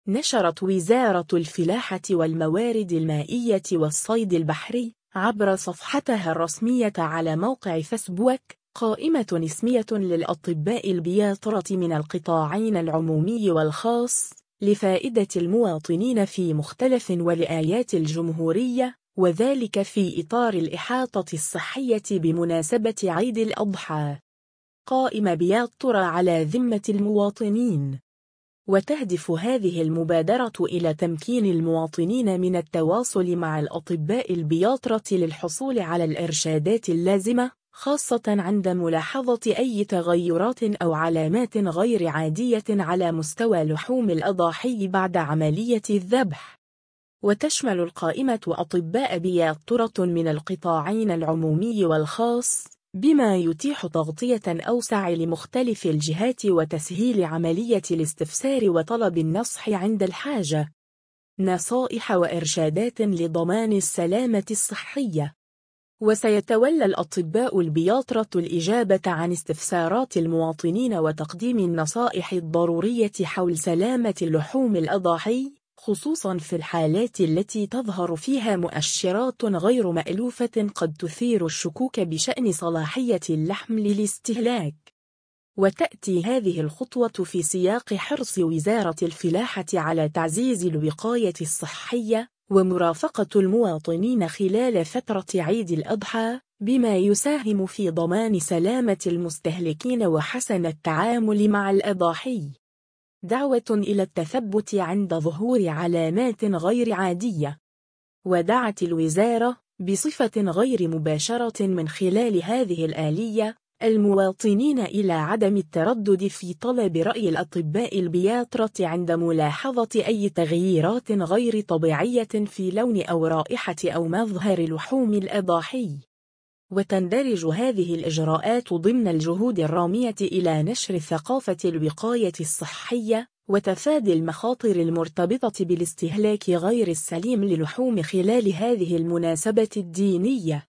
نشرت وزارة الفلاحة والموارد المائية والصيد البحري عبر صفحتها الرسمية على موقع فيسبوك قائمة اسمية للأطباء البياطرة من القطاعين العمومي والخاص لفائدة المواطنين في مختلف ولايات الجمهورية، وذلك في إطار الإحاطة الصحية بمناسبة عيد الأضحى. قائمة بياطرة على ذمة المواطنين. وتهدف هذه المبادرة إلى تمكين المواطنين من التواصل مع الأطباء البياطرة للحصول على الإرشادات اللازمة، خاصة عند ملاحظة أي تغيرات أو علامات غير عادية على مستوى لحوم الأضاحي بعد عملية الذبح. وتشمل القائمة أطباء بياطرة من القطاعين العمومي والخاص، بما يتيح تغطية أوسع لمختلف الجهات وتسهيل عملية الاستفسار وطلب النصح عند الحاجة. نصائح وإرشادات لضمان السلامة الصحية. وسيتولى الأطباء البياطرة الإجابة عن استفسارات المواطنين وتقديم النصائح الضرورية حول سلامة لحوم الأضاحي، خصوصاً في الحالات التي تظهر فيها مؤشرات غير مألوفة قد تثير الشكوك بشأن صلاحية اللحم للاستهلاك. وتأتي هذه الخطوة في سياق حرص وزارة الفلاحة على تعزيز الوقاية الصحية ومرافقة المواطنين خلال فترة عيد الأضحى، بما يساهم في ضمان سلامة المستهلكين وحسن التعامل مع الأضاحي. دعوة إلى التثبت عند ظهور علامات غير عادية. ودعت الوزارة بصفة غير مباشرة من خلال هذه الآلية المواطنين إلى عدم التردد في طلب رأي الأطباء البياطرة عند ملاحظة أي تغييرات غير طبيعية في لون أو رائحة أو مظهر لحوم الأضاحي. وتندرج هذه الإجراءات ضمن الجهود الرامية إلى نشر ثقافة الوقاية الصحية وتفادي المخاطر المرتبطة بالاستهلاك غير السليم للحوم خلال هذه المناسبة الدينية.